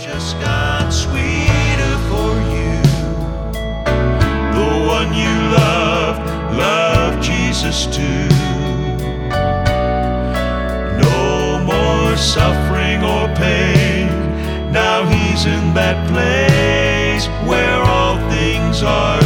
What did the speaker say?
just got sweeter for you. The one you loved Jesus too. No more suffering or pain. Now he's in that place where all things are